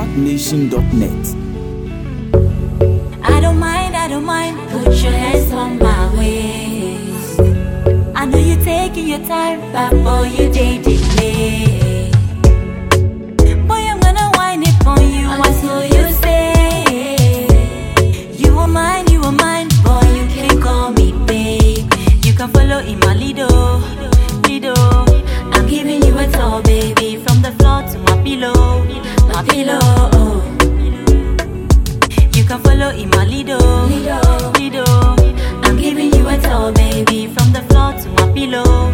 ZackNation.net. I don't mind, put your hands on my waist. I know you're taking your time, but boy, you dating me. Boy, I'm gonna whine it on you until you say you are mine, boy, you can call me babe. You can follow in my lido. I'm giving you a tour, baby, from the floor to my pillow. You can follow in my lido. I'm giving you a tour, baby, from the floor to my pillow.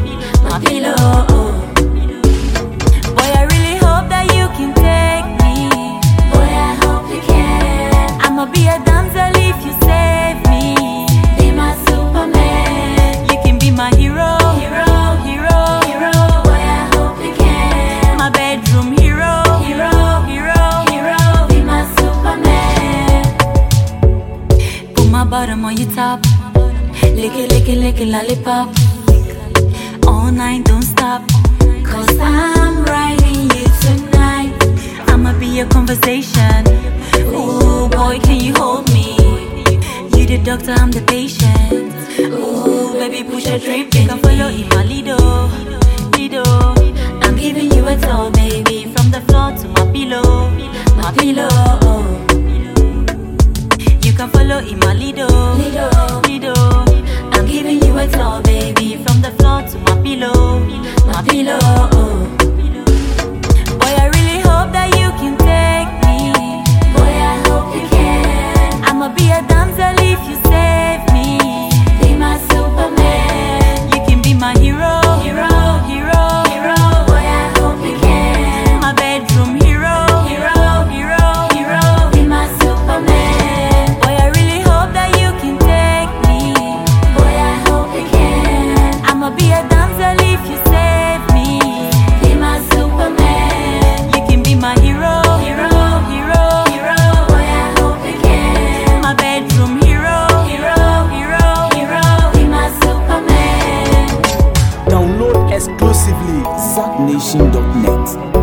Boy, I really hope that you can take me. Boy, I hope you can. I'ma be a damsel if you save me. Be my Superman. You can be my hero. Boy, I hope you can. My bedroom hero. Be my Superman. Put my bottom on your top. Lick it, lollipop. All night, don't stop. Cause I'm riding you tonight. I'ma be your conversation. Ooh, boy, can you hold me? You the doctor, I'm the patient. Ooh, baby, push a drip. You can follow in my lido. I'm giving you a tour, baby, from the floor to my pillow. You can follow in my lido. I'm giving you a tour, baby, from the floor to my pillow. Boy, I really hope that you can take me. Boy, I hope you can. I'ma be a damsel if you save me. Be my Superman. You can be my hero. Boy, I hope you can. My bedroom hero. Be my Superman. Boy, I really hope that you can take me. Boy, I hope you can. I'ma be a damsel if you save me. Be my Superman. You can be my hero. Boy, I hope you can. My bedroom hero. Be my Superman. Download exclusively ZackNation.net.